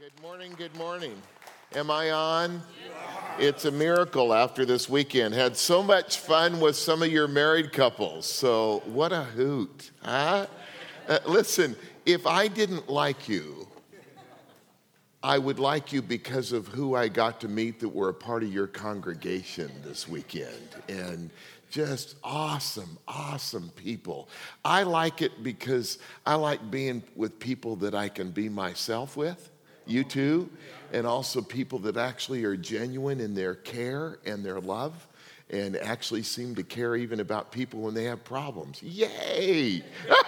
Good morning, good morning. Am I on? It's a miracle after this weekend. Had so much fun with some of your married couples. So what a hoot, huh? Listen, if I didn't like you, I would like you because of who I got to meet that were a part of your congregation this weekend. And just awesome, awesome people. I like it because I like being with people that I can be myself with. You too. And also people that actually are genuine in their care and their love and actually seem to care even about people when they have problems. Yay!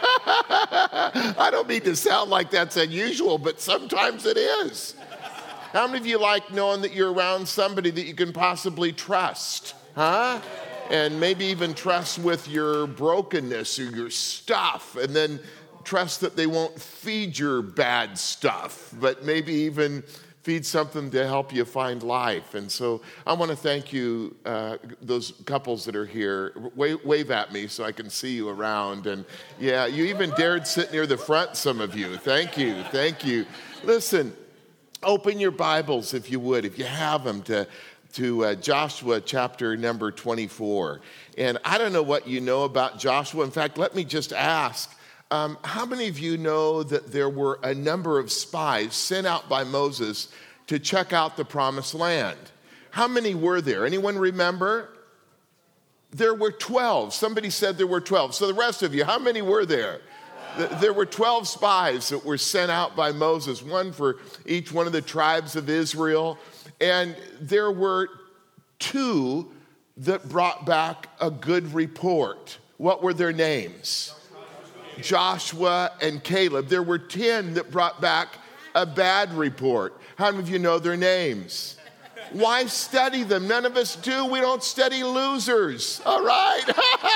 I don't mean to sound like that's unusual, but sometimes it is. How many of you like knowing that you're around somebody that you can possibly trust? Huh? And maybe even trust with your brokenness or your stuff, and then trust that they won't feed your bad stuff, but maybe even feed something to help you find life. And so I want to thank you, those couples that are here. Wave at me so I can see you around. And yeah, you even dared sit near the front, some of you. Thank you, thank you. Listen, open your Bibles, if you would, if you have them, to Joshua chapter number 24. And I don't know what you know about Joshua. In fact, let me just ask, how many of you know that there were a number of spies sent out by Moses to check out the promised land? How many were there? Anyone remember? There were 12. Somebody said there were 12. So the rest of you, how many were there? There were 12 spies that were sent out by Moses, one for each one of the tribes of Israel. And there were 2 that brought back a good report. What were their names? Joshua and Caleb. There were 10 that brought back a bad report. How many of you know their names? Why study them? None of us do. We don't study losers. All right?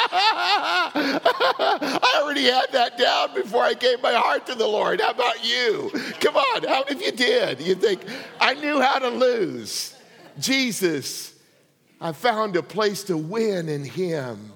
I already had that down before I gave my heart to the Lord. How about you? Come on. How many of you did? You think, I knew how to lose. Jesus, I found a place to win in Him.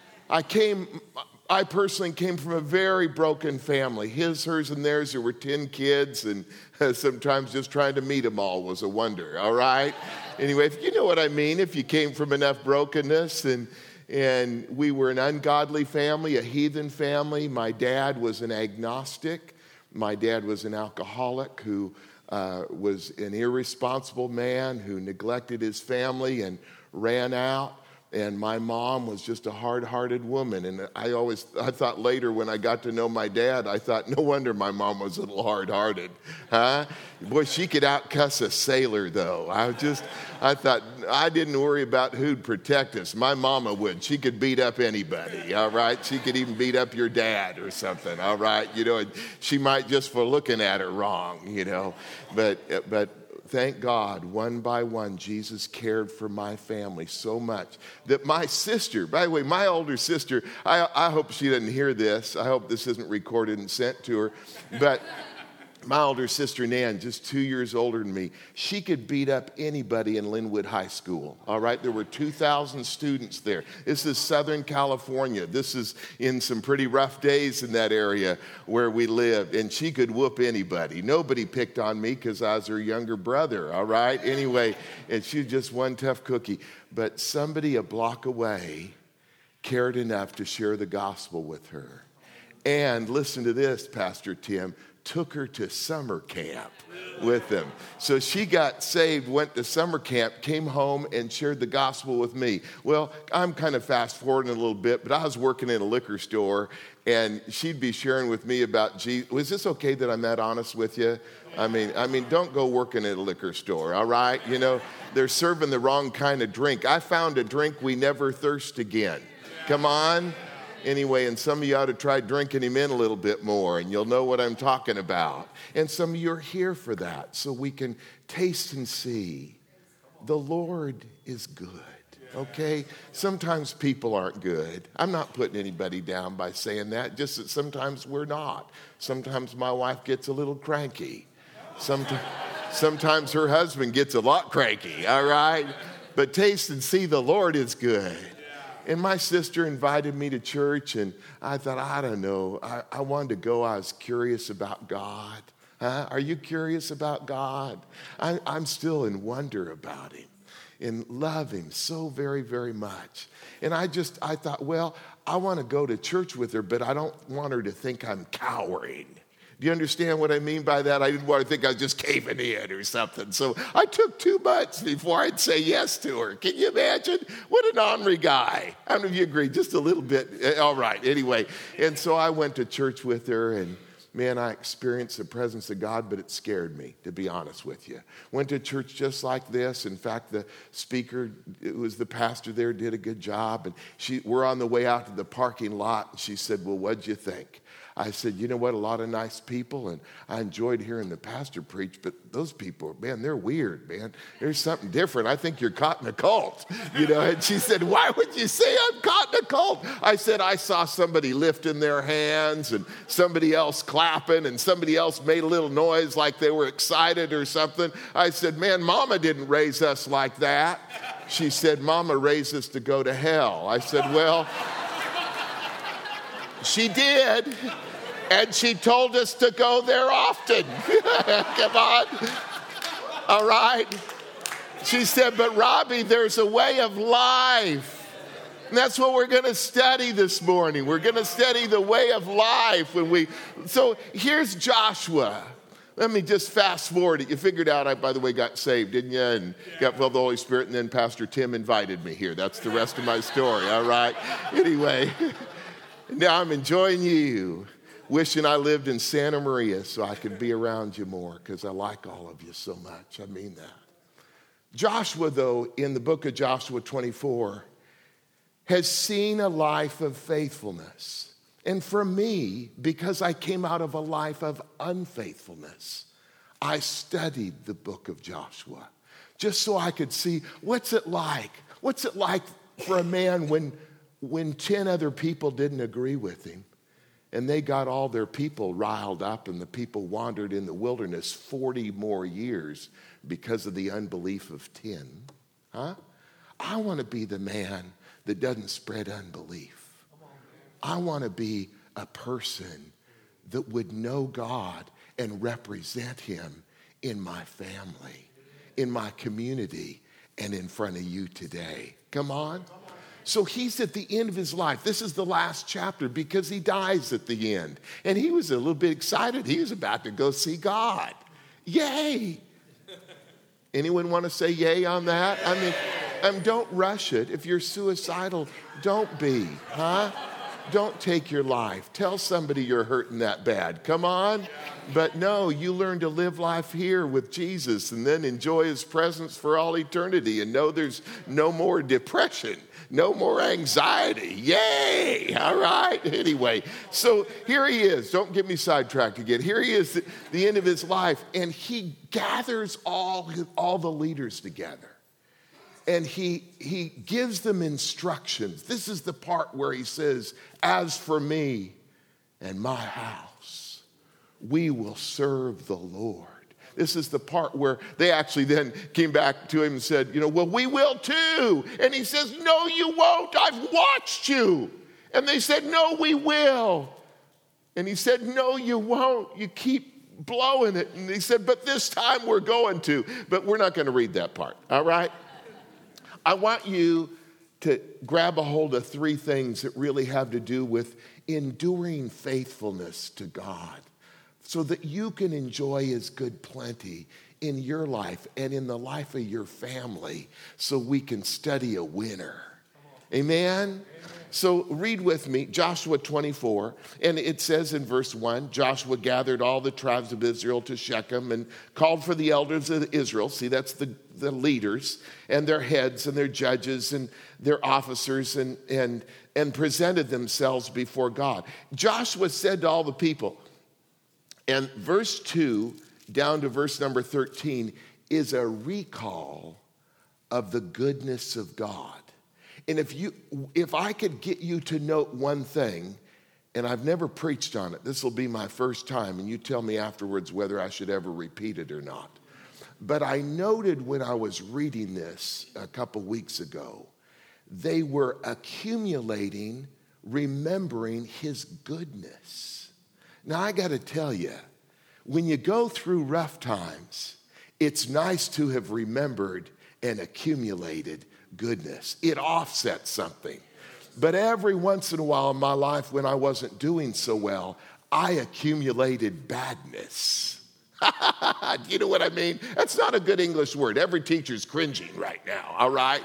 I personally came from a very broken family. His, hers, and theirs. There were 10 kids, and sometimes just trying to meet them all was a wonder, all right? Anyway, if you know what I mean, if you came from enough brokenness, and we were an ungodly family, a heathen family. My dad was an agnostic. My dad was an alcoholic who was an irresponsible man who neglected his family and ran out. And my mom was just a hard-hearted woman. And I thought later when I got to know my dad, I thought, no wonder my mom was a little hard-hearted. Huh? Boy, she could out-cuss a sailor, though. I thought, I didn't worry about who'd protect us. My mama would. She could beat up anybody, all right? She could even beat up your dad or something, all right? You know, she might just for looking at her wrong, you know. But thank God, one by one, Jesus cared for my family so much that my sister, by the way, my older sister, I hope she doesn't hear this. I hope this isn't recorded and sent to her. But my older sister, Nan, just 2 years older than me, she could beat up anybody in Linwood High School, all right? There were 2,000 students there. This is Southern California. This is in some pretty rough days in that area where we lived, and she could whoop anybody. Nobody picked on me because I was her younger brother, all right? Anyway, and she was just one tough cookie. But somebody a block away cared enough to share the gospel with her. And listen to this, Pastor Tim, took her to summer camp with them. So she got saved, went to summer camp, came home, and shared the gospel with me. Well, I'm kind of fast forwarding a little bit, but I was working in a liquor store, and she'd be sharing with me about Jesus. Was this okay that I'm that honest with you? I mean, don't go working at a liquor store, all right? You know, they're serving the wrong kind of drink. I found a drink we never thirst again. Come on. Anyway, and some of you ought to try drinking him in a little bit more, and you'll know what I'm talking about. And some of you are here for that, so we can taste and see the Lord is good, okay? Sometimes people aren't good. I'm not putting anybody down by saying that, just that sometimes we're not. Sometimes my wife gets a little cranky. Sometimes her husband gets a lot cranky, all right? But taste and see the Lord is good. And my sister invited me to church, and I thought, I don't know. I wanted to go. I was curious about God. Huh? Are you curious about God? I'm still in wonder about him and love him so very, very much. And I thought, well, I want to go to church with her, but I don't want her to think I'm cowering. Do you understand what I mean by that? I didn't want to think I was just caving in or something. So I took 2 months before I'd say yes to her. Can you imagine? What an ornery guy. How many of you agree? Just a little bit. All right. Anyway, and so I went to church with her, and man, I experienced the presence of God, but it scared me, to be honest with you. Went to church just like this. In fact, the speaker, it was the pastor there, did a good job. And we're on the way out to the parking lot, and she said, well, what'd you think? I said, you know what, a lot of nice people, and I enjoyed hearing the pastor preach, but those people, man, they're weird, man. There's something different. I think you're caught in a cult, And she said, why would you say I'm caught in a cult? I said, I saw somebody lifting their hands and somebody else clapping and somebody else made a little noise like they were excited or something. I said, man, Mama didn't raise us like that. She said, Mama raised us to go to hell. I said, well, she did, and she told us to go there often. Come on. All right. She said, but Robbie, there's a way of life. And that's what we're going to study this morning. We're going to study the way of life. So here's Joshua. Let me just fast forward it. You figured out I, by the way, got saved, didn't you? And got filled with the Holy Spirit, and then Pastor Tim invited me here. That's the rest of my story, all right? Anyway. Now I'm enjoying you, wishing I lived in Santa Maria so I could be around you more because I like all of you so much. I mean that. Joshua, though, in the book of Joshua 24, has seen a life of faithfulness. And for me, because I came out of a life of unfaithfulness, I studied the book of Joshua just so I could see what's it like. What's it like for a man when 10 other people didn't agree with him and they got all their people riled up and the people wandered in the wilderness 40 more years because of the unbelief of 10? Huh? I want to be the man that doesn't spread unbelief. I want to be a person that would know God and represent him in my family, in my community, and in front of you today. Come on. So he's at the end of his life. This is the last chapter because he dies at the end. And he was a little bit excited. He was about to go see God. Yay. Anyone want to say yay on that? I mean, don't rush it. If you're suicidal, don't be, huh? Don't take your life. Tell somebody you're hurting that bad. Come on. But no, you learn to live life here with Jesus and then enjoy his presence for all eternity and know there's no more depression, no more anxiety. Yay! All right. Anyway, so here he is. Don't get me sidetracked again. Here he is at the end of his life, and he gathers all the leaders together. And he gives them instructions. This is the part where he says, as for me and my house, we will serve the Lord. This is the part where they actually then came back to him and said, well, we will too. And he says, no, you won't. I've watched you. And they said, no, we will. And he said, no, you won't. You keep blowing it. And he said, but this time we're going to. But we're not going to read that part, all right? I want you to grab a hold of 3 things that really have to do with enduring faithfulness to God so that you can enjoy his good plenty in your life and in the life of your family so we can study a winner. Amen? So read with me Joshua 24, and it says in verse 1, Joshua gathered all the tribes of Israel to Shechem and called for the elders of Israel. See, that's the leaders and their heads and their judges and their officers and presented themselves before God. Joshua said to all the people, and verse 2 down to verse number 13 is a recall of the goodness of God. And if I could get you to note one thing, and I've never preached on it, this will be my first time, and you tell me afterwards whether I should ever repeat it or not. But I noted when I was reading this a couple weeks ago, they were accumulating, remembering his goodness. Now I got to tell you, when you go through rough times, it's nice to have remembered and accumulated goodness. It offsets something. But every once in a while in my life when I wasn't doing so well, I accumulated badness. You know what I mean? That's not a good English word. Every teacher's cringing right now, all right?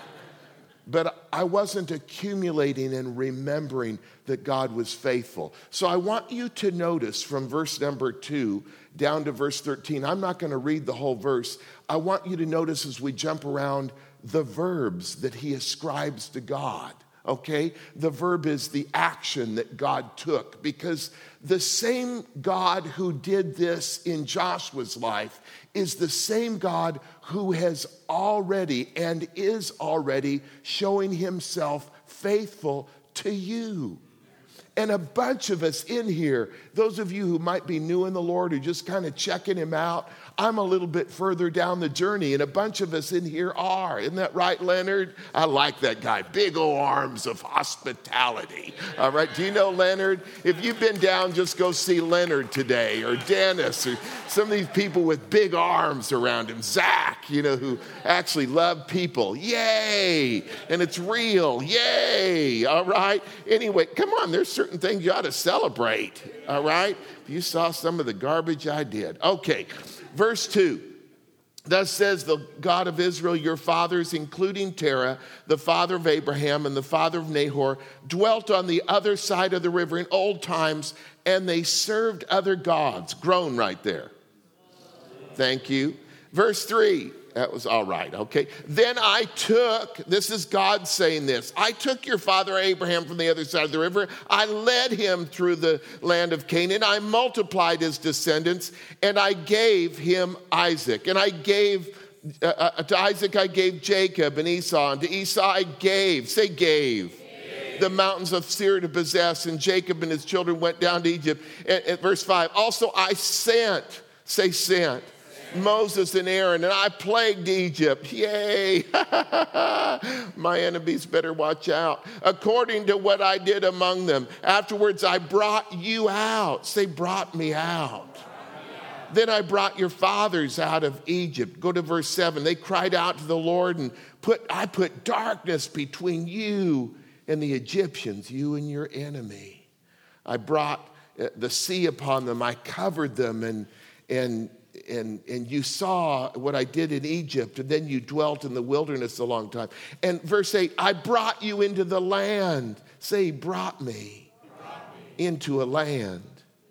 But I wasn't accumulating and remembering that God was faithful. So I want you to notice from verse number 2 down to verse 13. I'm not going to read the whole verse. I want you to notice as we jump around the verbs that he ascribes to God. Okay? The verb is the action that God took, because the same God who did this in Joshua's life is the same God who has already and is already showing himself faithful to you. And a bunch of us in here, those of you who might be new in the Lord, who just kind of checking him out, I'm a little bit further down the journey, and a bunch of us in here are. Isn't that right, Leonard? I like that guy. Big old arms of hospitality. All right, do you know Leonard? If you've been down, just go see Leonard today, or Dennis, or some of these people with big arms around him. Zach, who actually love people. Yay! And it's real. Yay! All right? Anyway, come on, there's certain things you ought to celebrate. All right? You saw some of the garbage I did. Okay. Verse 2, thus says the God of Israel, your fathers, including Terah, the father of Abraham and the father of Nahor, dwelt on the other side of the river in old times, and they served other gods. Groan right there. Thank you. Verse 3, that was all right, okay. Then I took, this is God saying this, I took your father Abraham from the other side of the river. I led him through the land of Canaan. I multiplied his descendants, and I gave him Isaac. And I gave, to Isaac I gave Jacob and Esau. And to Esau I gave, say gave. The mountains of Seir to possess. And Jacob and his children went down to Egypt. At verse 5, also I sent, say sent. Moses and Aaron, and I plagued Egypt. Yay! My enemies better watch out. According to what I did among them. Afterwards, I brought you out. Say, brought me out. Then I brought your fathers out of Egypt. Go to verse 7. They cried out to the Lord, and I put darkness between you and the Egyptians, you and your enemy. I brought the sea upon them. I covered them, and you saw what I did in Egypt, and then you dwelt in the wilderness a long time. And verse 8, I brought you into the land. Say, brought me into a land.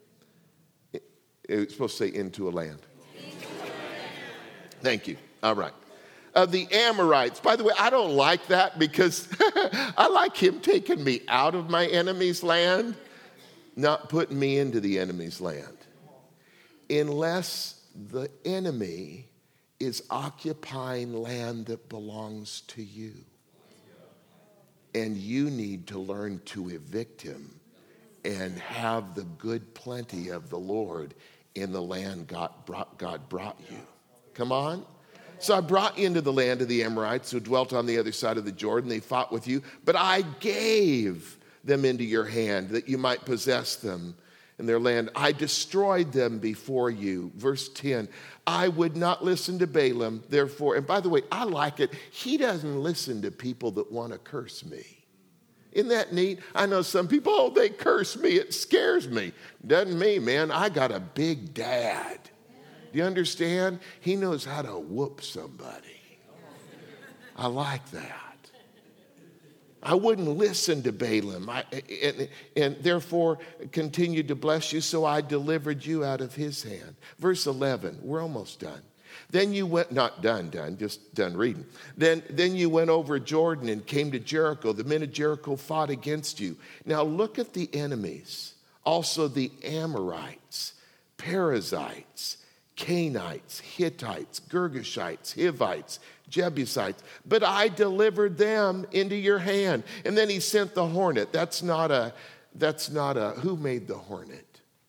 It's supposed to say into a land. Thank you. All right. Of the Amorites. By the way, I don't like that because I like him taking me out of my enemy's land, not putting me into the enemy's land. Unless the enemy is occupying land that belongs to you. And you need to learn to evict him and have the good plenty of the Lord in the land God brought you. Come on. So I brought you into the land of the Amorites who dwelt on the other side of the Jordan. They fought with you, but I gave them into your hand that you might possess them in their land. I destroyed them before you. Verse 10, I would not listen to Balaam, therefore. And by the way, I like it. He doesn't listen to people that want to curse me. Isn't that neat? I know some people, they curse me. It scares me. Doesn't me, man. I got a big dad. Do you understand? He knows how to whoop somebody. I like that. I wouldn't listen to Balaam, and therefore continued to bless you, so I delivered you out of his hand. Verse 11, we're almost done. Then you went, not done, just done reading. Then you went over Jordan and came to Jericho. The men of Jericho fought against you. Now look at the enemies, also the Amorites, Perizzites, Canaanites, Hittites, Girgashites, Hivites, Jebusites, but I delivered them into your hand. And then he sent the hornet. That's not a, who made the hornet?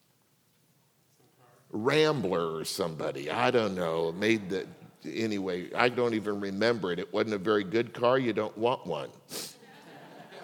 Rambler or somebody, I don't know, anyway, I don't even remember it. It wasn't a very good car. You don't want one.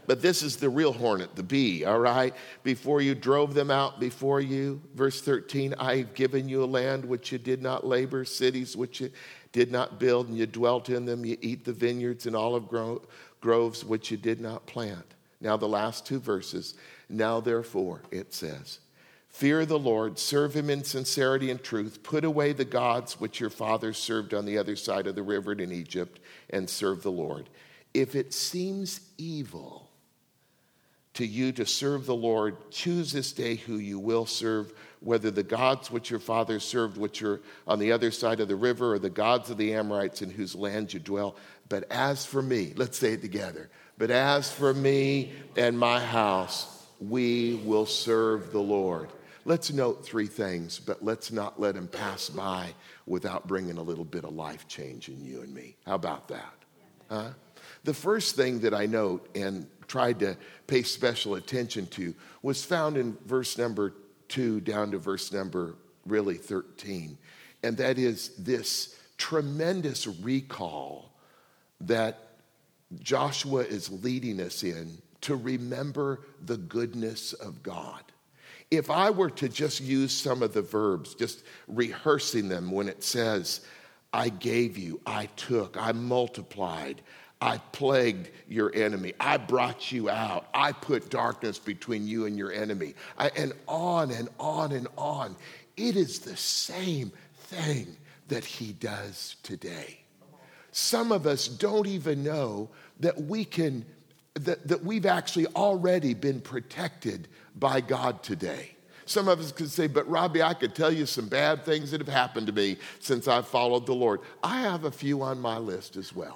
But this is the real hornet, the bee, all right? Before you drove them out before you. Verse 13, I've given you a land which you did not labor, cities which you did not build, and you dwelt in them. You eat the vineyards and olive groves which you did not plant. Now the last two verses. Now therefore, it says, fear the Lord, serve him in sincerity and truth. Put away the gods which your fathers served on the other side of the river in Egypt, and serve the Lord. If it seems evil to you to serve the Lord, choose this day who you will serve, whether the gods which your fathers served, which are on the other side of the river, or the gods of the Amorites in whose land you dwell. But as for me, let's say it together. But as for me and my house, we will serve the Lord. Let's note three things, but let's not let them pass by without bringing a little bit of life change in you and me. How about that? Huh? The first thing that I note and tried to pay special attention to was found in verse number 2 down to verse number 13. And that is this tremendous recall that Joshua is leading us in to remember the goodness of God. If I were to just use some of the verbs, just rehearsing them when it says, I gave you, I took, I multiplied, I plagued your enemy, I brought you out, I put darkness between you and your enemy, and on and on and on. It is the same thing that he does today. Some of us don't even know that that we've actually already been protected by God today. Some of us could say, but Robbie, I could tell you some bad things that have happened to me since I've followed the Lord. I have a few on my list as well.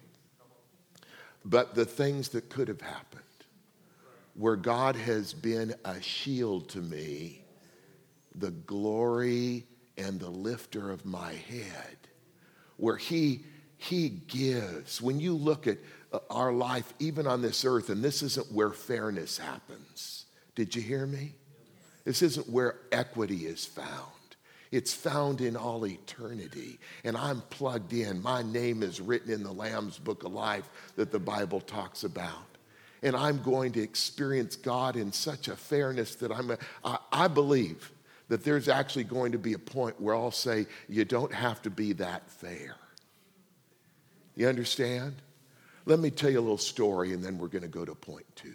But the things that could have happened, where God has been a shield to me, the glory and the lifter of my head, where he gives. When you look at our life, even on this earth, and this isn't where fairness happens. Did you hear me? This isn't where equity is found. It's found in all eternity. And I'm plugged in. My name is written in the Lamb's Book of Life that the Bible talks about. And I'm going to experience God in such a fairness that I believe that there's actually going to be a point where I'll say, you don't have to be that fair. You understand? Let me tell you a little story, and then we're going to go to point 2.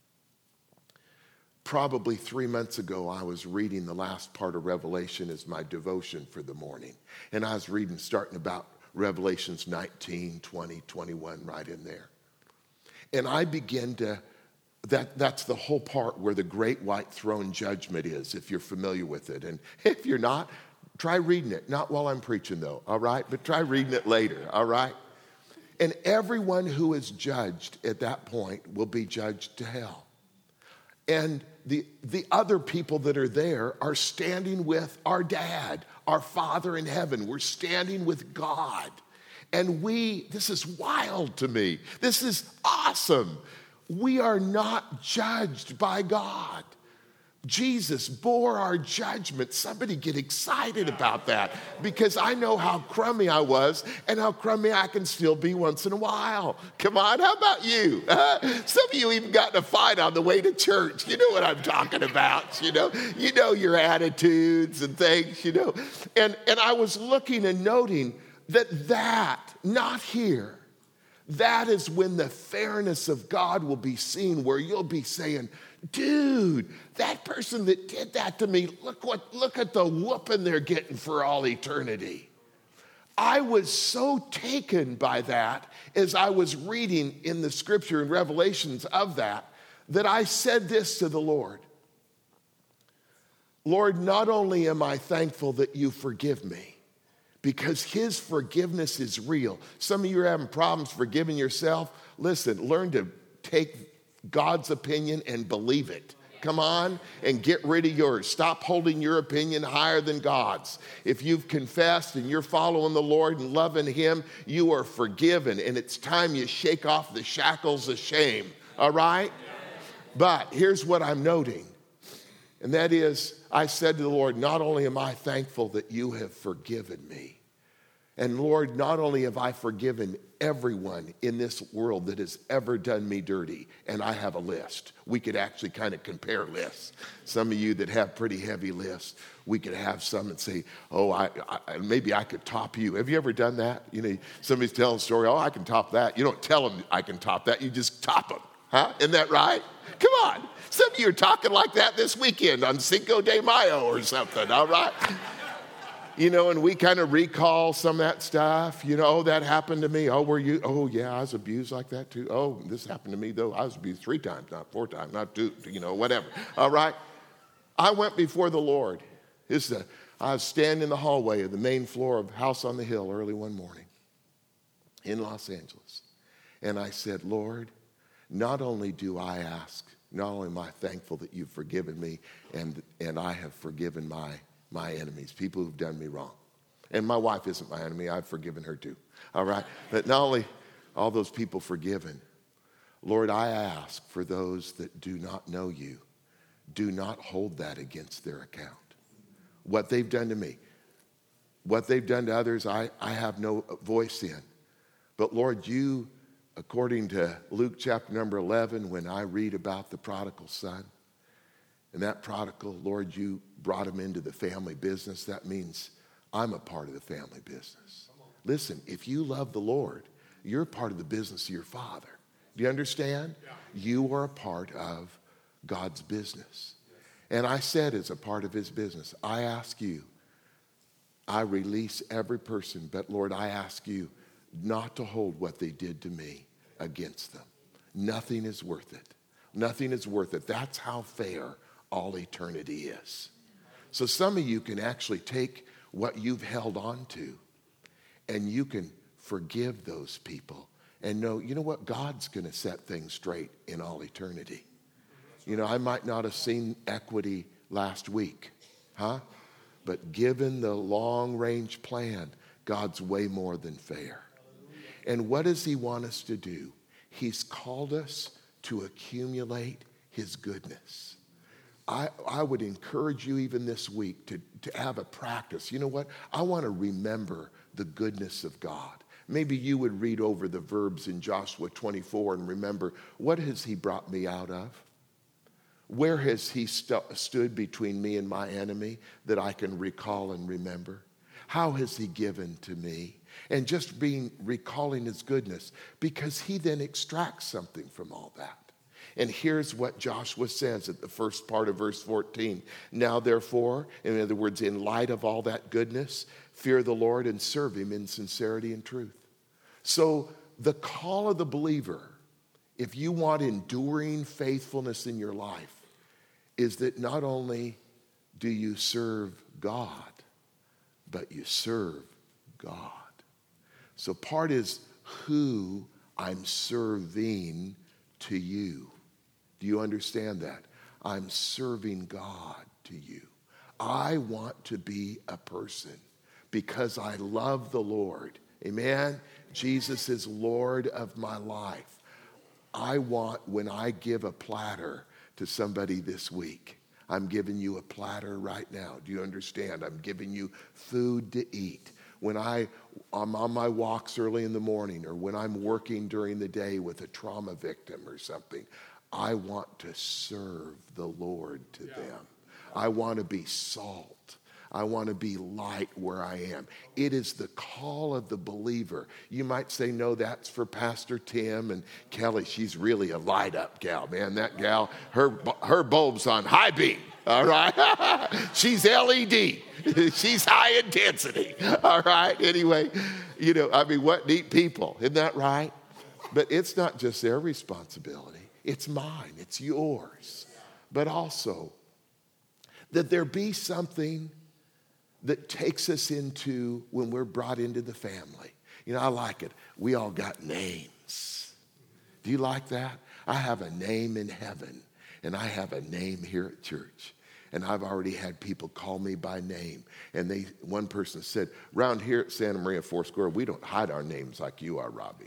Probably 3 months ago, I was reading the last part of Revelation as my devotion for the morning. And I was reading starting about Revelations 19, 20, 21, right in there. And I begin to, that's the whole part where the great white throne judgment is, if you're familiar with it. And if you're not, try reading it. Not while I'm preaching, though, all right? But try reading it later, all right? And everyone who is judged at that point will be judged to hell. And the other people that are there are standing with our dad, our Father in heaven. We're standing with God. And this is wild to me. This is awesome. We are not judged by God. Jesus bore our judgment. Somebody get excited about that, because I know how crummy I was and how crummy I can still be once in a while. Come on, how about you? Some of you even got in a fight on the way to church. You know what I'm talking about, you know your attitudes and things, And I was looking and noting that not here. That is when the fairness of God will be seen, where you'll be saying, dude, that person that did that to me, look at the whooping they're getting for all eternity. I was so taken by that as I was reading in the scripture and Revelations of that I said this to the Lord. Lord, not only am I thankful that you forgive me, because his forgiveness is real. Some of you are having problems forgiving yourself. Listen, learn to take God's opinion and believe it. Come on, and get rid of yours. Stop holding your opinion higher than God's. If you've confessed and you're following the Lord and loving him, you are forgiven, and it's time you shake off the shackles of shame, all right? But here's what I'm noting, and that is, I said to the Lord, not only am I thankful that you have forgiven me, And Lord, not only have I forgiven everyone in this world that has ever done me dirty, and I have a list. We could actually kind of compare lists. Some of you that have pretty heavy lists, we could have some and say, oh, maybe I could top you. Have you ever done that? You know, somebody's telling a story, oh, I can top that. You don't tell them I can top that. You just top them. Huh? Isn't that right? Come on. Some of you are talking like that this weekend on Cinco de Mayo or something, all right? You know, and we kind of recall some of that stuff. You know, oh, that happened to me. Oh, were you? Oh, yeah, I was abused like that too. Oh, this happened to me, though. I was abused 3 times, not 4 times, not 2, you know, whatever. All right? I went before the Lord. I was standing in the hallway of the main floor of House on the Hill early one morning in Los Angeles. And I said, Lord, not only do I ask, not only am I thankful that you've forgiven me and I have forgiven my enemies, people who've done me wrong. And my wife isn't my enemy. I've forgiven her too. All right? But not only all those people forgiven, Lord, I ask for those that do not know you, do not hold that against their account. What they've done to me, what they've done to others, I have no voice in. But Lord, you, according to Luke chapter number 11, when I read about the prodigal son, and that prodigal, Lord, you brought him into the family business. That means I'm a part of the family business. Listen, if you love the Lord, you're a part of the business of your Father. Do you understand? Yeah. You are a part of God's business. And I said as a part of his business, I ask you, I release every person, but Lord, I ask you not to hold what they did to me against them. Nothing is worth it. Nothing is worth it. That's how fair all eternity is. So some of you can actually take what you've held on to and you can forgive those people and know, you know what? God's going to set things straight in all eternity. You know, I might not have seen equity last week, huh? But given the long-range plan, God's way more than fair. And what does he want us to do? He's called us to accumulate his goodness. I would encourage you even this week to have a practice. You know what? I want to remember the goodness of God. Maybe you would read over the verbs in Joshua 24 and remember, what has he brought me out of? Where has he stood between me and my enemy that I can recall and remember? How has he given to me? And just recalling his goodness, because he then extracts something from all that. And here's what Joshua says at the first part of verse 14. Now, therefore, in other words, in light of all that goodness, fear the Lord and serve him in sincerity and truth. So the call of the believer, if you want enduring faithfulness in your life, is that not only do you serve God, but you serve God. So part is who I'm serving to you. Do you understand that? I'm serving God to you. I want to be a person because I love the Lord. Amen? Jesus is Lord of my life. I want, when I give a platter to somebody this week, I'm giving you a platter right now. Do you understand? I'm giving you food to eat. When I'm on my walks early in the morning or when I'm working during the day with a trauma victim or something, I want to serve the Lord to them. I want to be salt. I want to be light where I am. It is the call of the believer. You might say, no, that's for Pastor Tim and Kelly. She's really a light up gal, man. That gal, her bulb's on high beam. All right. She's LED. She's high intensity. All right. Anyway, you know, I mean, what neat people. Isn't that right? But it's not just their responsibility. It's mine. It's yours. But also that there be something that takes us into when we're brought into the family. You know, I like it. We all got names. Do you like that? I have a name in heaven and I have a name here at church. And I've already had people call me by name. And one person said, around here at Santa Maria Foursquare, we don't hide our names like you are, Robbie.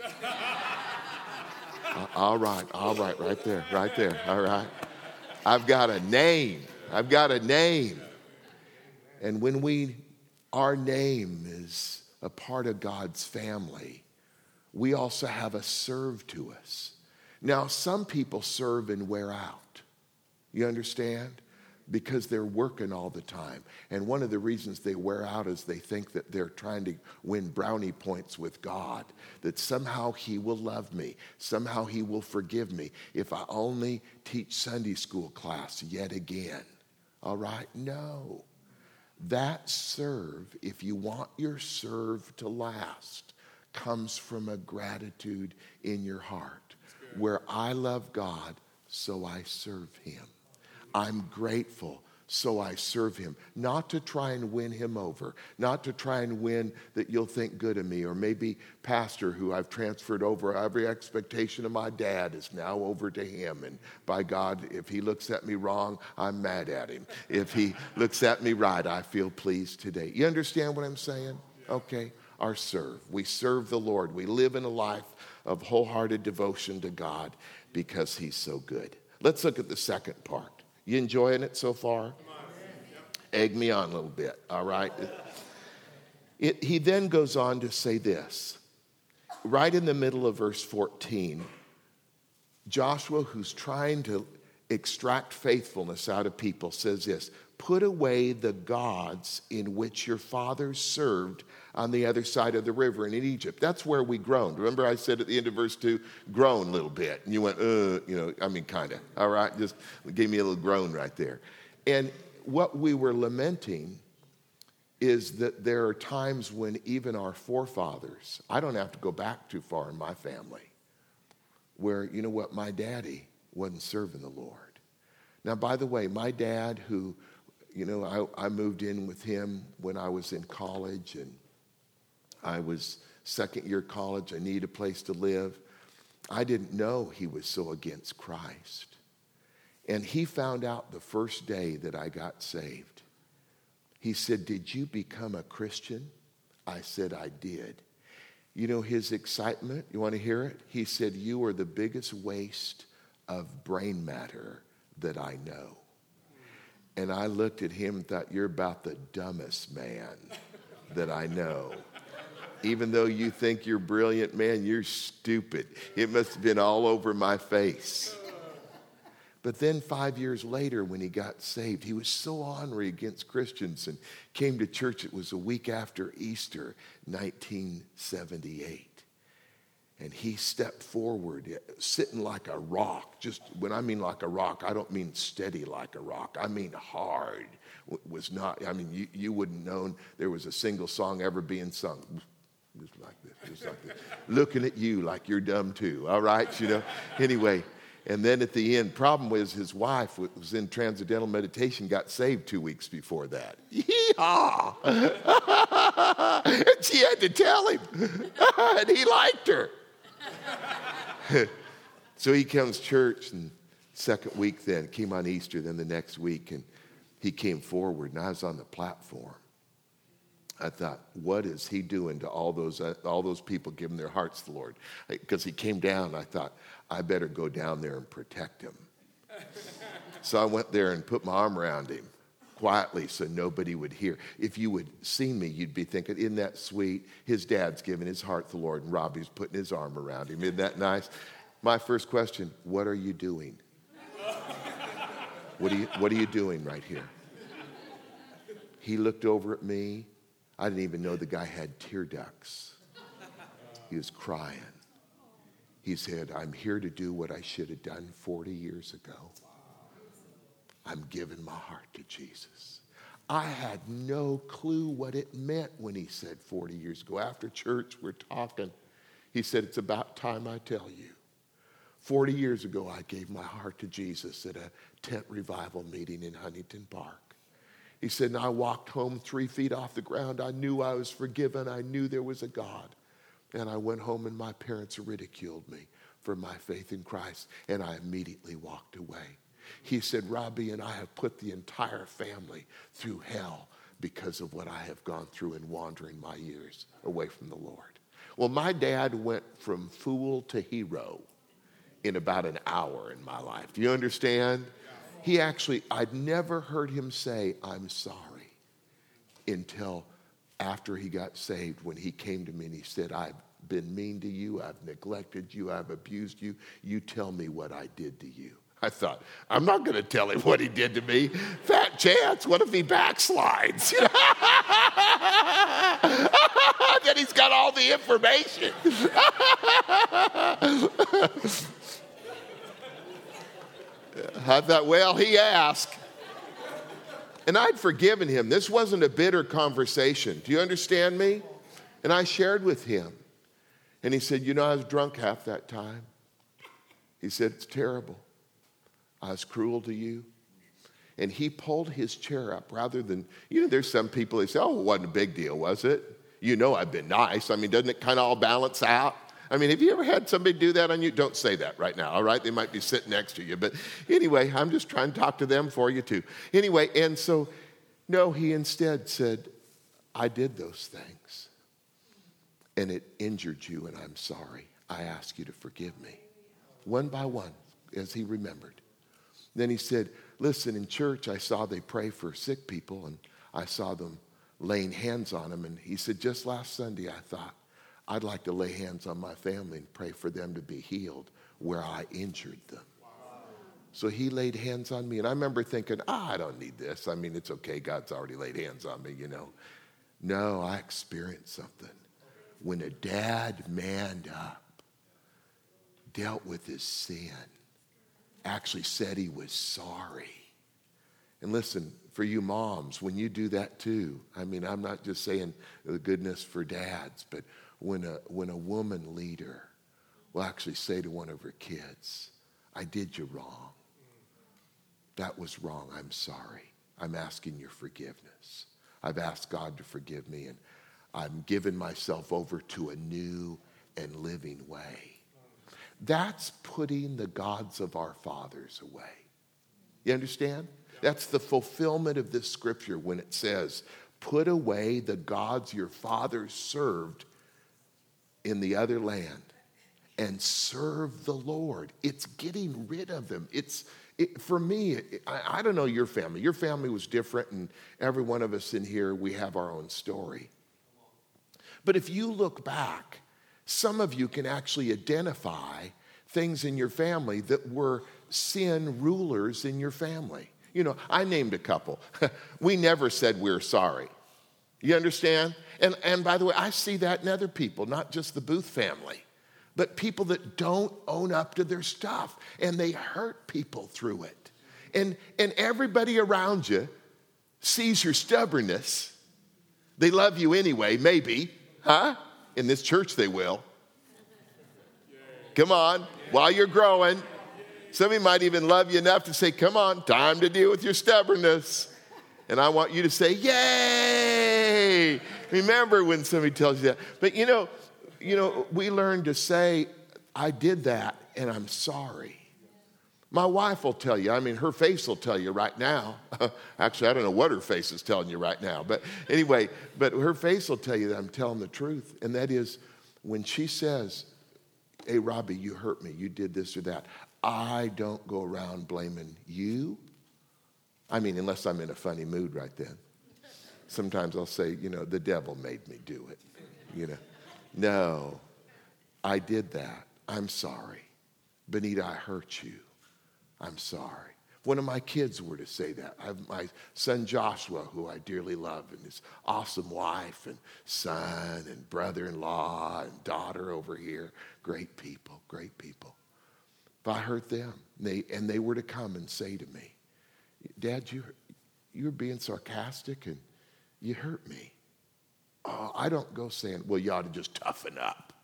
All right, right there, all right. I've got a name. And when our name is a part of God's family, we also have a serve to us. Now, some people serve and wear out. You understand? Because they're working all the time. And one of the reasons they wear out is they think that they're trying to win brownie points with God, that somehow he will love me, somehow he will forgive me if I only teach Sunday school class yet again. All right? No. That serve, if you want your serve to last, comes from a gratitude in your heart, where I love God, so I serve him. I'm grateful, so I serve him. Not to try and win him over, not to try and win that you'll think good of me, or maybe pastor who I've transferred over, every expectation of my dad is now over to him. And by God, if he looks at me wrong, I'm mad at him. If he looks at me right, I feel pleased today. You understand what I'm saying? Okay. Our serve. We serve the Lord. We live in a life of wholehearted devotion to God because he's so good. Let's look at the second part. You enjoying it so far? Egg me on a little bit, all right? He then goes on to say this. Right in the middle of verse 14, Joshua, who's trying to extract faithfulness out of people, says this: put away the gods in which your fathers served on the other side of the river and in Egypt. That's where we groaned. Remember I said at the end of verse 2, groan a little bit. And you went, kind of. All right, just gave me a little groan right there. And what we were lamenting is that there are times when even our forefathers, I don't have to go back too far in my family, where, you know what, my daddy wasn't serving the Lord. Now, by the way, my dad, who, I moved in with him when I was in college, and I was second year college. I needed a place to live. I didn't know he was so against Christ. And he found out the first day that I got saved. He said, "Did you become a Christian?" I said, "I did." You know his excitement? You want to hear it? He said, "You are the biggest waste of brain matter that I know." And I looked at him and thought, "You're about the dumbest man that I know. Even though you think you're brilliant, man, you're stupid." It must have been all over my face. But then 5 years later, when he got saved, he was so ornery against Christians and came to church. It was a week after Easter, 1978. And he stepped forward, sitting like a rock. Just when I mean like a rock, I don't mean steady like a rock. I mean hard. You wouldn't known there was a single song ever being sung. Just like this. Looking at you like you're dumb too, all right? Anyway, and then at the end, problem was his wife was in transcendental meditation, got saved 2 weeks before that. Yee-haw! And she had to tell him, and he liked her. So he comes to church, and second week then, came on Easter, then the next week, and he came forward, and I was on the platform. I thought, what is he doing to all those people giving their hearts to the Lord? Because he came down, I thought, I better go down there and protect him. So I went there and put my arm around him quietly so nobody would hear. If you would see me, you'd be thinking, isn't that sweet? His dad's giving his heart to the Lord, and Robbie's putting his arm around him. Isn't that nice? My first question, what are you doing? What are you doing right here? He looked over at me. I didn't even know the guy had tear ducts. He was crying. He said, "I'm here to do what I should have done 40 years ago. I'm giving my heart to Jesus." I had no clue what it meant when he said 40 years ago. After church, we're talking. He said, "It's about time I tell you. 40 years ago, I gave my heart to Jesus at a tent revival meeting in Huntington Park." He said, and I walked home 3 feet off the ground. I knew I was forgiven. I knew there was a God. And I went home, and my parents ridiculed me for my faith in Christ, and I immediately walked away. He said, "Robbie and I have put the entire family through hell because of what I have gone through in wandering my years away from the Lord." Well, my dad went from fool to hero in about an hour in my life. Do you understand? I'd never heard him say, "I'm sorry," until after he got saved, when he came to me and he said, I've been mean to you, I've neglected you, I've abused you. You tell me what I did to you. I thought, I'm not going to tell him what he did to me. Fat chance. What if he backslides? Then he's got all the information. I thought, well, he asked. And I'd forgiven him. This wasn't a bitter conversation. Do you understand me? And I shared with him. And he said, I was drunk half that time. He said, it's terrible. I was cruel to you. And he pulled his chair up rather than, there's some people that say, oh, it wasn't a big deal, was it? I've been nice. I mean, doesn't it kind of all balance out? I mean, have you ever had somebody do that on you? Don't say that right now, all right? They might be sitting next to you. But anyway, I'm just trying to talk to them for you too. Anyway, and so, no, he instead said, I did those things. And it injured you, and I'm sorry. I ask you to forgive me. One by one, as he remembered. Then he said, listen, in church I saw they pray for sick people, and I saw them laying hands on them. And he said, just last Sunday I thought, I'd like to lay hands on my family and pray for them to be healed where I injured them. Wow. So he laid hands on me, and I remember thinking, I don't need this. I mean, it's okay. God's already laid hands on me, No, I experienced something. When a dad manned up, dealt with his sin, actually said he was sorry. And listen, for you moms, when you do that too, I mean, I'm not just saying the goodness for dads, but when a woman leader will actually say to one of her kids, I did you wrong. That was wrong. I'm sorry. I'm asking your forgiveness. I've asked God to forgive me, and I'm giving myself over to a new and living way. That's putting the gods of our fathers away. You understand? That's the fulfillment of this scripture when it says, put away the gods your fathers served in the other land and serve the Lord. It's getting rid of them. For me, I don't know your family. Your family was different, and every one of us in here, we have our own story. But if you look back, some of you can actually identify things in your family that were sin rulers in your family. I named a couple. We never said we're sorry. You understand? And by the way, I see that in other people, not just the Booth family, but people that don't own up to their stuff, and they hurt people through it. And everybody around you sees your stubbornness. They love you anyway, maybe, huh? In this church they will. Come on, while you're growing. Somebody might even love you enough to say, come on, time to deal with your stubbornness. And I want you to say, yay! Remember when somebody tells you that. But we learn to say, I did that and I'm sorry. My wife will tell you, her face will tell you right now. Actually, I don't know what her face is telling you right now. But anyway, her face will tell you that I'm telling the truth. And that is when she says, hey, Robbie, you hurt me. You did this or that. I don't go around blaming you. Unless I'm in a funny mood right then. Sometimes I'll say, the devil made me do it. No, I did that. I'm sorry. Benita, I hurt you. I'm sorry. If one of my kids were to say that, I have my son Joshua, who I dearly love, and his awesome wife and son and brother-in-law and daughter over here. Great people, great people. If I hurt them, and they were to come and say to me, Dad, you were being sarcastic and you hurt me. Oh, I don't go saying, well, you ought to just toughen up.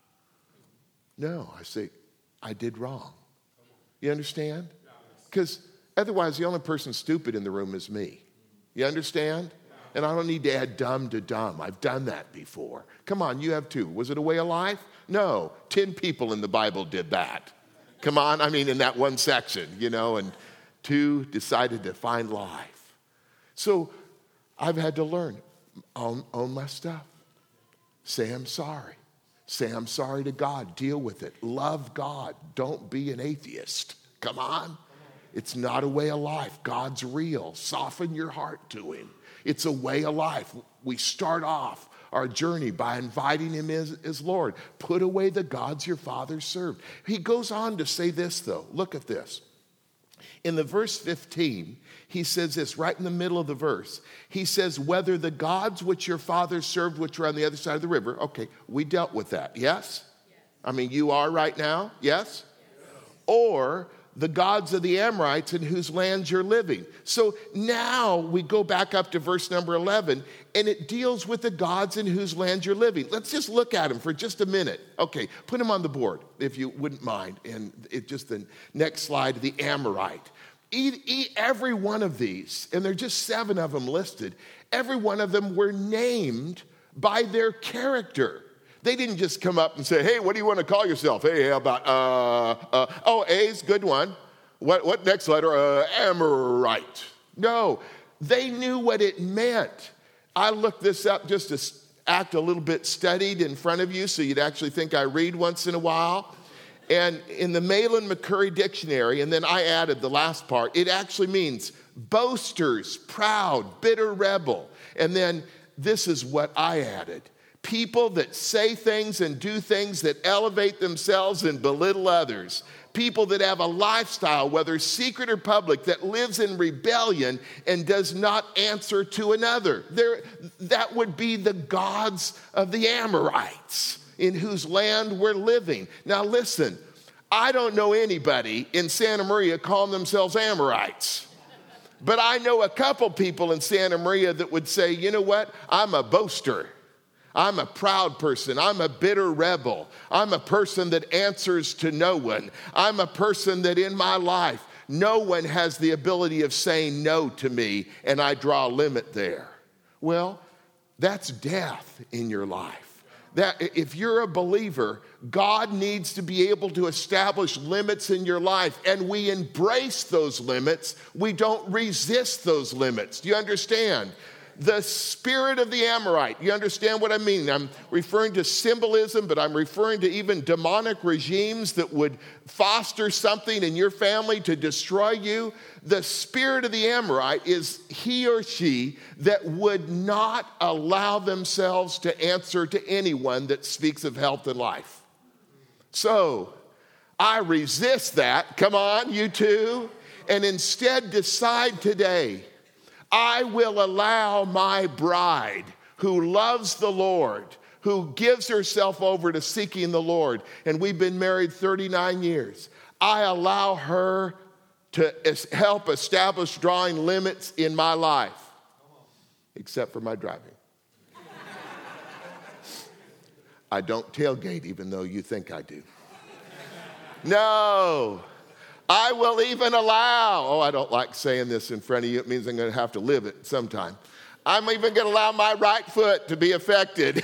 No, I say, I did wrong. You understand? Because otherwise, the only person stupid in the room is me. You understand? And I don't need to add dumb to dumb. I've done that before. Come on, you have too. Was it a way of life? No. 10 people in the Bible did that. Come on, in that one section, and 2 decided to find life. So I've had to learn, own my stuff. Say I'm sorry. Say I'm sorry to God. Deal with it. Love God. Don't be an atheist. Come on. It's not a way of life. God's real. Soften your heart to him. It's a way of life. We start off our journey by inviting him as Lord. Put away the gods your fathers served. He goes on to say this, though. Look at this. In the verse 15, he says this right in the middle of the verse. He says, whether the gods which your fathers served, which were on the other side of the river. Okay, we dealt with that, yes? I mean, you are right now, yes? Or the gods of the Amorites in whose lands you're living. So now we go back up to verse number 11, and it deals with the gods in whose land you're living. Let's just look at them for just a minute. Okay, put them on the board, if you wouldn't mind. And just the next slide, the Amorite. Every one of these, and there are just 7 of them listed, every one of them were named by their character. They didn't just come up and say, hey, what do you want to call yourself? Hey, how about, A's, good one. What next letter? Amorite. No, they knew what it meant. I looked this up just to act a little bit studied in front of you so you'd actually think I read once in a while. And in the Malin-McCurry Dictionary, and then I added the last part, it actually means boasters, proud, bitter rebel. And then this is what I added. People that say things and do things that elevate themselves and belittle others. People that have a lifestyle, whether secret or public, that lives in rebellion and does not answer to another. That would be the gods of the Amorites in whose land we're living. Now listen, I don't know anybody in Santa Maria calling themselves Amorites. But I know a couple people in Santa Maria that would say, you know what, I'm a boaster. I'm a proud person. I'm a bitter rebel. I'm a person that answers to no one. I'm a person that in my life, no one has the ability of saying no to me, and I draw a limit there. Well, that's death in your life. That if you're a believer, God needs to be able to establish limits in your life, and we embrace those limits. We don't resist those limits. Do you understand? The spirit of the Amorite. You understand what I mean? I'm referring to symbolism, but I'm referring to even demonic regimes that would foster something in your family to destroy you. The spirit of the Amorite is he or she that would not allow themselves to answer to anyone that speaks of health and life. So I resist that. Come on, you too. And instead decide today, I will allow my bride who loves the Lord, who gives herself over to seeking the Lord, and we've been married 39 years. I allow her to help establish drawing limits in my life, except for my driving. I don't tailgate even though you think I do. No. I will even allow, I don't like saying this in front of you. It means I'm going to have to live it sometime. I'm even going to allow my right foot to be affected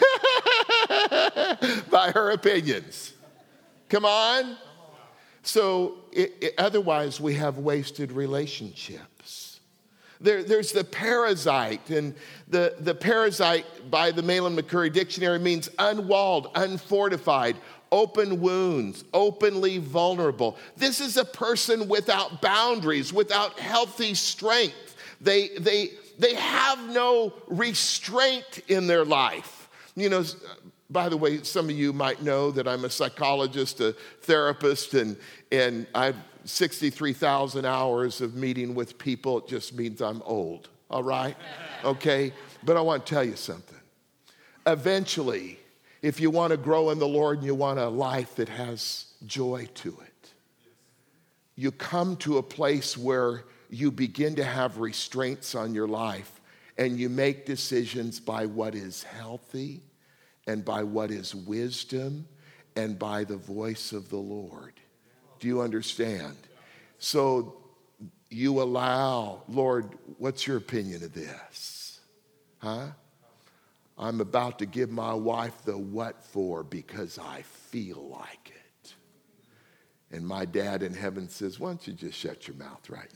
by her opinions. Come on. So otherwise we have wasted relationships. There's the parasite, and the parasite by the Malin-McCurry Dictionary means unwalled, unfortified, open wounds, openly vulnerable. This is a person without boundaries, without healthy strength. They have no restraint in their life. You know, by the way, some of you might know that I'm a psychologist, a therapist, and I've 63,000 hours of meeting with people. It just means I'm old, all right? Okay? But I want to tell you something. Eventually, if you want to grow in the Lord and you want a life that has joy to it, you come to a place where you begin to have restraints on your life and you make decisions by what is healthy and by what is wisdom and by the voice of the Lord. Do you understand? So you allow, Lord, what's your opinion of this? Huh? I'm about to give my wife the what for because I feel like it. And my dad in heaven says, why don't you just shut your mouth right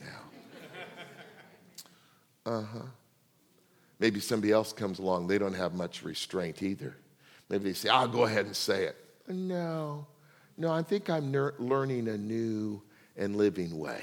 now? Maybe somebody else comes along. They don't have much restraint either. Maybe they say, I'll go ahead and say it. No, I think I'm learning a new and living way.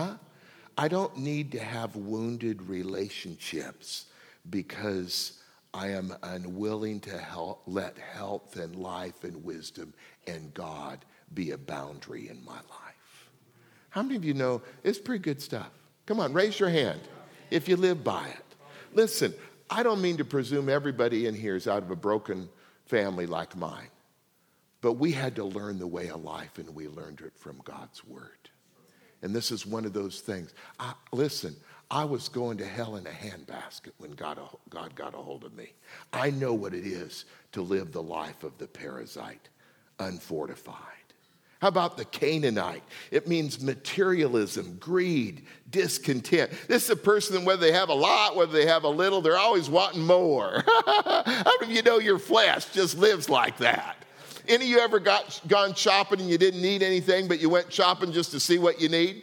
I don't need to have wounded relationships because I am unwilling to let health and life and wisdom and God be a boundary in my life. How many of you know it's pretty good stuff? Come on, raise your hand if you live by it. Listen, I don't mean to presume everybody in here is out of a broken family like mine, but we had to learn the way of life, and we learned it from God's word. And this is one of those things. Listen, I was going to hell in a handbasket when God got a hold of me. I know what it is to live the life of the parasite, unfortified. How about the Canaanite? It means materialism, greed, discontent. This is a person, whether they have a lot, whether they have a little, they're always wanting more. How many of you know your flesh just lives like that? Any of you ever gone shopping and you didn't need anything, but you went shopping just to see what you need?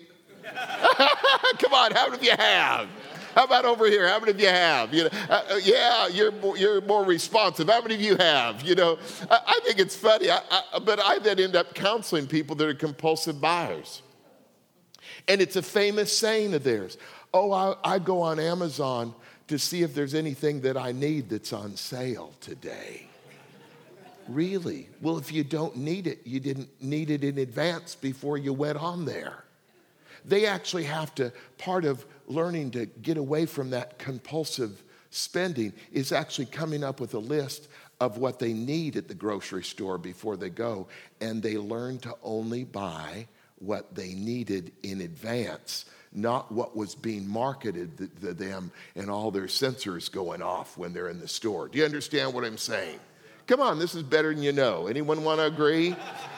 Come on, how many of you have? How about over here? How many of you have? Yeah, you're more responsive. How many of you have? I think it's funny, but I then end up counseling people that are compulsive buyers. And it's a famous saying of theirs. Oh, I go on Amazon to see if there's anything that I need that's on sale today. Really? Well, if you don't need it, you didn't need it in advance before you went on there. They actually have to, part of learning to get away from that compulsive spending is actually coming up with a list of what they need at the grocery store before they go. And they learn to only buy what they needed in advance, not what was being marketed to them and all their sensors going off when they're in the store. Do you understand what I'm saying? Come on, this is better than you know. Anyone want to agree?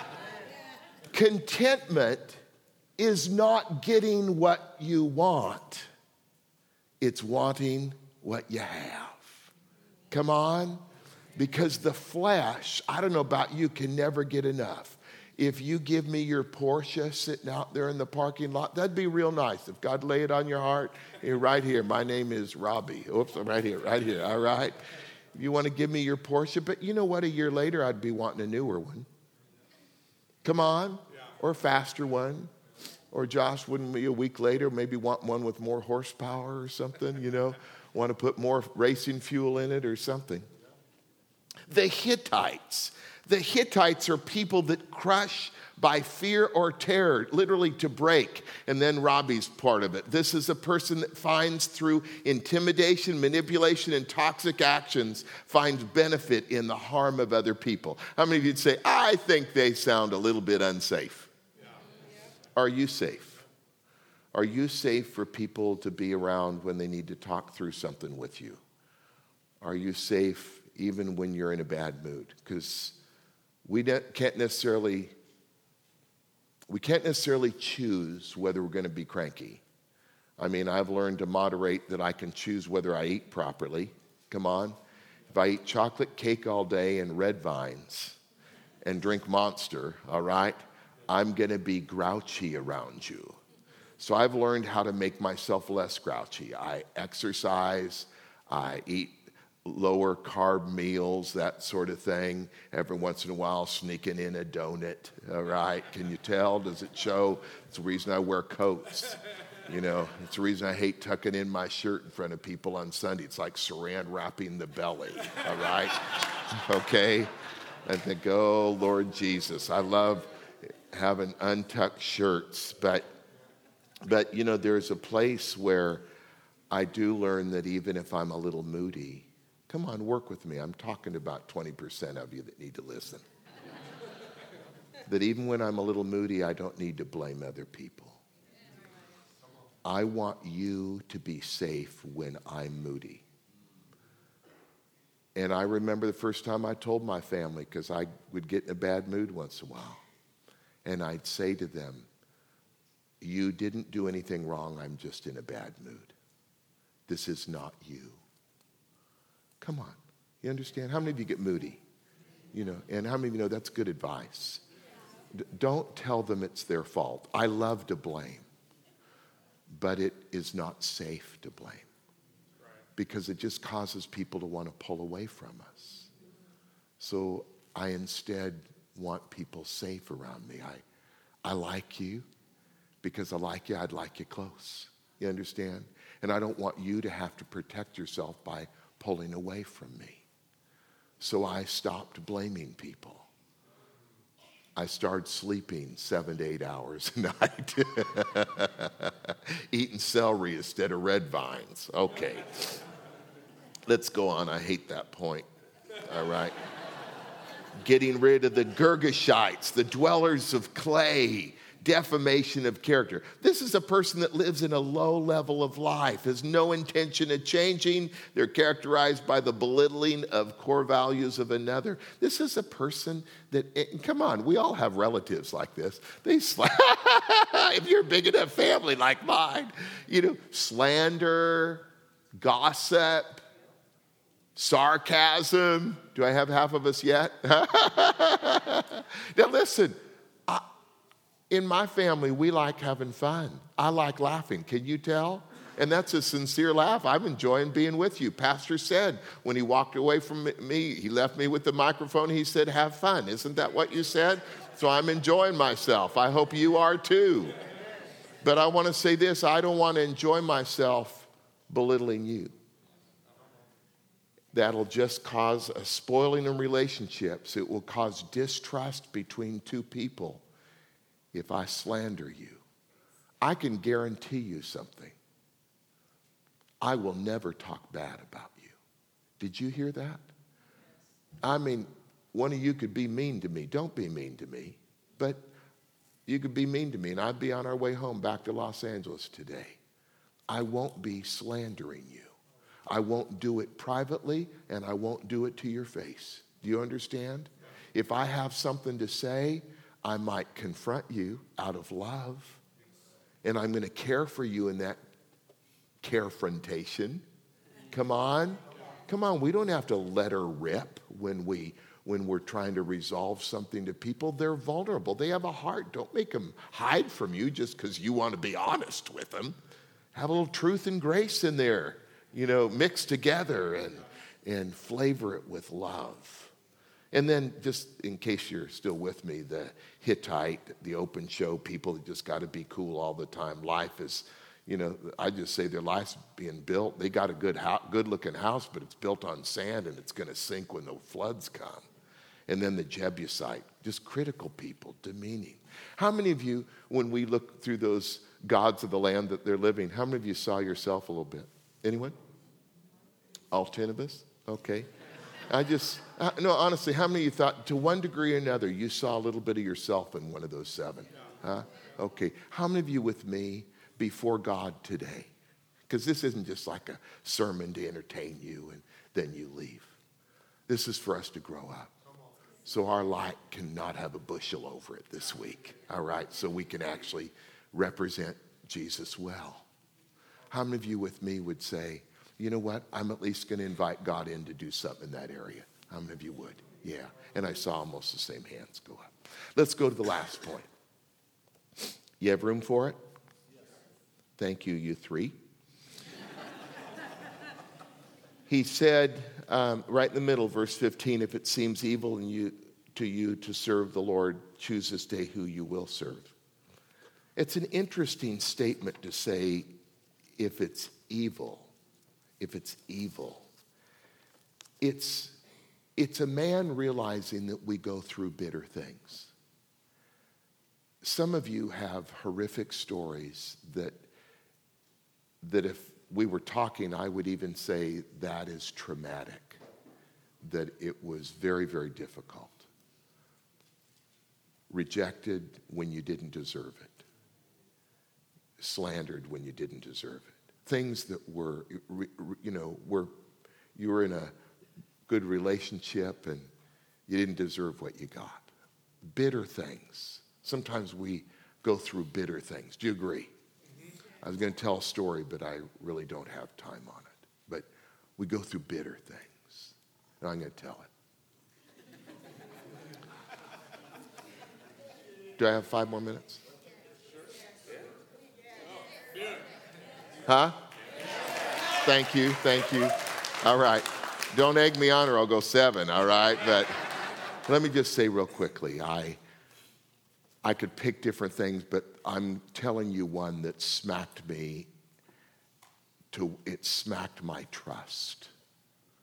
Contentment is not getting what you want. It's wanting what you have. Come on? Because the flesh, I don't know about you, can never get enough. If you give me your Porsche sitting out there in the parking lot, that'd be real nice. If God lay it on your heart, you're right here. My name is Robbie. Oops, I'm right here, all right? If you want to give me your Porsche, but you know what? A year later, I'd be wanting a newer one. Come on? Or a faster one. Or Josh wouldn't be a week later, maybe want one with more horsepower or something, want to put more racing fuel in it or something. The Hittites are people that crush by fear or terror, literally to break. And then Robbie's part of it. This is a person that finds through intimidation, manipulation, and toxic actions, finds benefit in the harm of other people. How many of you'd say, I think they sound a little bit unsafe? Yeah. Are you safe? Are you safe for people to be around when they need to talk through something with you? Are you safe even when you're in a bad mood? Because we can't necessarily choose whether we're going to be cranky. I mean, I've learned to moderate that I can choose whether I eat properly. Come on. If I eat chocolate cake all day and red vines and drink Monster, all right, I'm going to be grouchy around you. So I've learned how to make myself less grouchy. I exercise, I eat lower carb meals, that sort of thing. Every once in a while, sneaking in a donut, all right? Can you tell? Does it show? It's the reason I wear coats. It's the reason I hate tucking in my shirt in front of people on Sunday. It's like saran wrapping the belly, all right? Okay? I think, oh, Lord Jesus, I love having untucked shirts, but there's a place where I do learn that even if I'm a little moody, come on, work with me. I'm talking to about 20% of you that need to listen. That even when I'm a little moody, I don't need to blame other people. I want you to be safe when I'm moody. And I remember the first time I told my family, because I would get in a bad mood once in a while. And I'd say to them, you didn't do anything wrong. I'm just in a bad mood. This is not you. Come on. You understand? How many of you get moody? And how many of you know that's good advice? Don't tell them it's their fault. I love to blame. But it is not safe to blame. Because it just causes people to want to pull away from us. So I instead want people safe around me. I like you. Because I like you, I'd like you close. You understand? And I don't want you to have to protect yourself by pulling away from me. So I stopped blaming people. I started sleeping 7 to 8 hours a night. Eating celery instead of red vines. Okay. Let's go on. I hate that point. All right. Getting rid of the Girgashites, the dwellers of clay, defamation of character. This is a person that lives in a low level of life, has no intention of changing. They're characterized by the belittling of core values of another. This is a person that, come on, we all have relatives like this. If you're a big enough family like mine, slander, gossip, sarcasm. Do I have half of us yet? Now listen, in my family, we like having fun. I like laughing. Can you tell? And that's a sincere laugh. I'm enjoying being with you. Pastor said when he walked away from me, he left me with the microphone. He said, have fun. Isn't that what you said? So I'm enjoying myself. I hope you are too. But I want to say this. I don't want to enjoy myself belittling you. That'll just cause a spoiling in relationships. It will cause distrust between two people if I slander you. I can guarantee you something. I will never talk bad about you. Did you hear that? I mean, one of you could be mean to me. Don't be mean to me. But you could be mean to me, and I'd be on our way home back to Los Angeles today. I won't be slandering you. I won't do it privately, and I won't do it to your face. Do you understand? If I have something to say, I might confront you out of love, and I'm going to care for you in that carefrontation. Come on. We don't have to let her rip when we're trying to resolve something to people. They're vulnerable. They have a heart. Don't make them hide from you just because you want to be honest with them. Have a little truth and grace in there, mixed together and flavor it with love. And then, just in case you're still with me, the Hittite, the open show people that just got to be cool all the time. Life is, I just say their life's being built. They got a good-looking house, but it's built on sand, and it's going to sink when the floods come. And then the Jebusite, just critical people, demeaning. How many of you, when we look through those gods of the land that they're living, how many of you saw yourself a little bit? Anyone? All 10 of us? Okay. No, honestly, how many of you thought, to one degree or another, you saw a little bit of yourself in one of those 7? Huh? Okay. How many of you with me before God today? Because this isn't just like a sermon to entertain you and then you leave. This is for us to grow up. So our light cannot have a bushel over it this week. All right? So we can actually represent Jesus well. How many of you with me would say, you know what? I'm at least going to invite God in to do something in that area. How many of you would? Yeah. And I saw almost the same hands go up. Let's go to the last point. You have room for it? Thank you, you 3. He said, right in the middle, verse 15, if it seems evil to you to serve the Lord, choose this day who you will serve. It's an interesting statement to say, if it's evil. If it's evil. It's a man realizing that we go through bitter things. Some of you have horrific stories that if we were talking, I would even say that is traumatic, that it was very, very difficult. Rejected when you didn't deserve it. Slandered when you didn't deserve it. Things that were, you were in a good relationship and you didn't deserve what you got. Bitter things. Sometimes we go through bitter things. Do you agree? I was going to tell a story, but I really don't have time on it. But we go through bitter things. And I'm going to tell it. Do I have 5 more minutes? Huh? Thank you. All right. Don't egg me on or I'll go 7, all right? But let me just say real quickly, I could pick different things, but I'm telling you one that smacked me. It smacked my trust.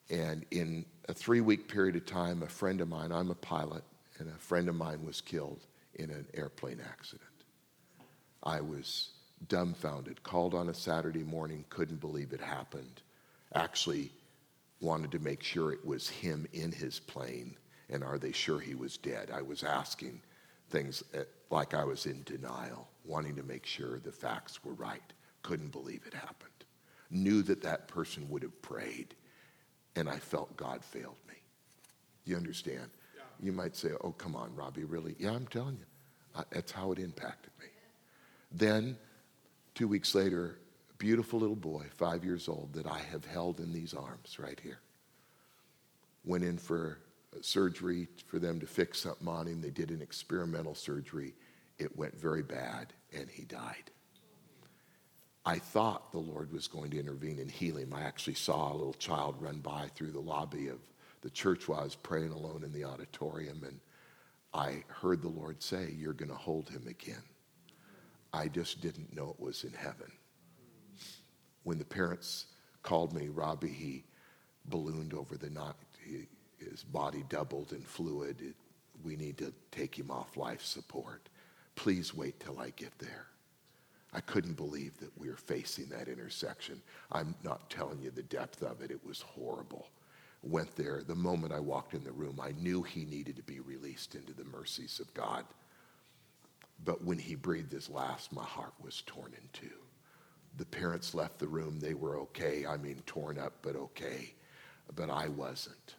And in a 3-week period of time, a friend of mine, I'm a pilot, and a friend of mine was killed in an airplane accident. I was dumbfounded, called on a Saturday morning, couldn't believe it happened. Actually wanted to make sure it was him in his plane, and are they sure he was dead? I was asking things like I was in denial, wanting to make sure the facts were right. Couldn't believe it happened. Knew that that person would have prayed, and I felt God failed me. You understand? Yeah. You might say, oh, come on, Robbie, really? Yeah, I'm telling you. That's how it impacted me. Then, 2 weeks later, a beautiful little boy, 5 years old, that I have held in these arms right here, went in for surgery for them to fix something on him. They did an experimental surgery. It went very bad, and he died. I thought the Lord was going to intervene and heal him. I actually saw a little child run by through the lobby of the church while I was praying alone in the auditorium, and I heard the Lord say, you're going to hold him again. I just didn't know it was in heaven. When the parents called me, Robbie, he ballooned over the night. His body doubled in fluid. We need to take him off life support. Please wait till I get there. I couldn't believe that we were facing that intersection. I'm not telling you the depth of it. It was horrible. Went there. The moment I walked in the room, I knew he needed to be released into the mercies of God. But when he breathed his last, my heart was torn in two. The parents left the room. They were okay. I mean, torn up, but okay. But I wasn't.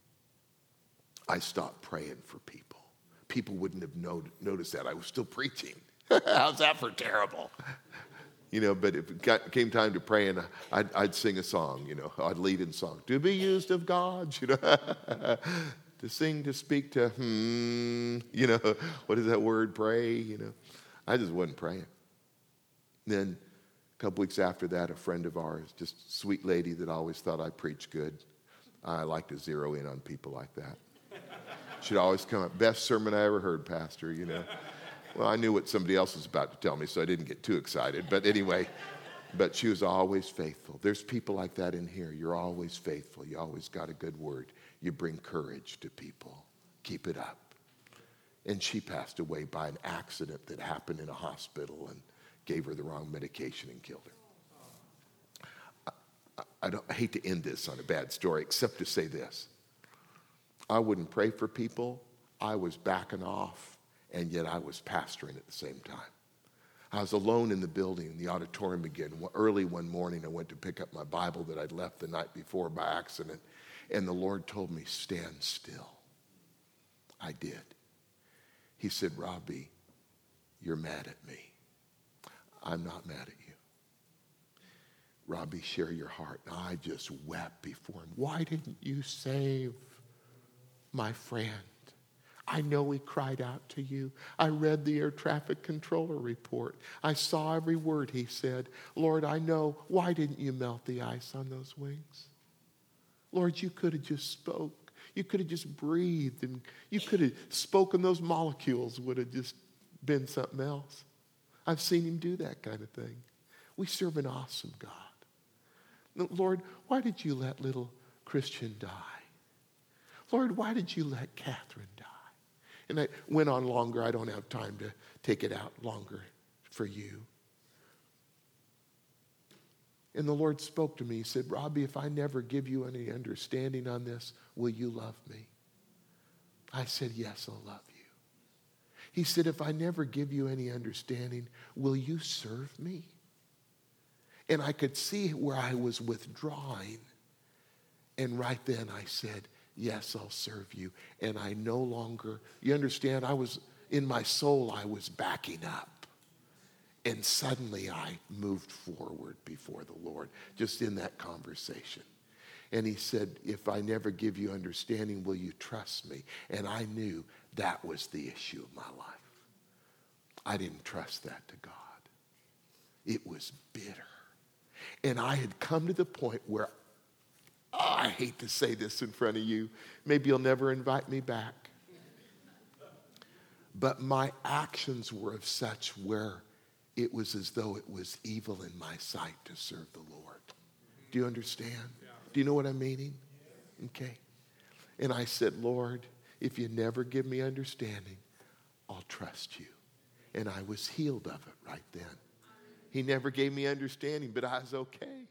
I stopped praying for people. People wouldn't have noticed that. I was still preaching. How's that for terrible? You know, but if it came time to pray, and I'd sing a song, you know. I'd lead in song. To be used of God, you know. To sing, to speak, to, you know. What is that word? Pray, you know. I just wasn't praying. Then a couple weeks after that, a friend of ours, just a sweet lady that always thought I preached good. I like to zero in on people like that. She'd always come up, best sermon I ever heard, Pastor, you know. Well, I knew what somebody else was about to tell me, so I didn't get too excited. But anyway, but she was always faithful. There's people like that in here. You're always faithful. You always got a good word. You bring courage to people. Keep it up. And she passed away by an accident that happened in a hospital and gave her the wrong medication and killed her. I hate to end this on a bad story, except to say this. I wouldn't pray for people. I was backing off, and yet I was pastoring at the same time. I was alone in the building, in the auditorium again. Early one morning, I went to pick up my Bible that I'd left the night before by accident, and the Lord told me, stand still. I did. He said, Robbie, you're mad at me. I'm not mad at you. Robbie, share your heart. And I just wept before him. Why didn't you save my friend? I know he cried out to you. I read the air traffic controller report. I saw every word he said. Lord, I know. Why didn't you melt the ice on those wings? Lord, you could have just spoke. You could have just breathed, and you could have spoken. Those molecules would have just been something else. I've seen him do that kind of thing. We serve an awesome God. Lord, why did you let little Christian die? Lord, why did you let Catherine die? And I went on longer. I don't have time to take it out longer for you. And the Lord spoke to me. He said, Robbie, if I never give you any understanding on this, will you love me? I said, yes, I'll love you. He said, if I never give you any understanding, will you serve me? And I could see where I was withdrawing. And right then I said, yes, I'll serve you. And I no longer, you understand, I was, in my soul, I was backing up. And suddenly I moved forward before the Lord, just in that conversation. And he said, if I never give you understanding, will you trust me? And I knew that was the issue of my life. I didn't trust that to God. It was bitter. And I had come to the point where, I hate to say this in front of you. Maybe you'll never invite me back. But my actions were of such where it was as though it was evil in my sight to serve the Lord. Do you understand? Do you know what I'm meaning? Okay. And I said, Lord, if you never give me understanding, I'll trust you. And I was healed of it right then. He never gave me understanding, but I was okay.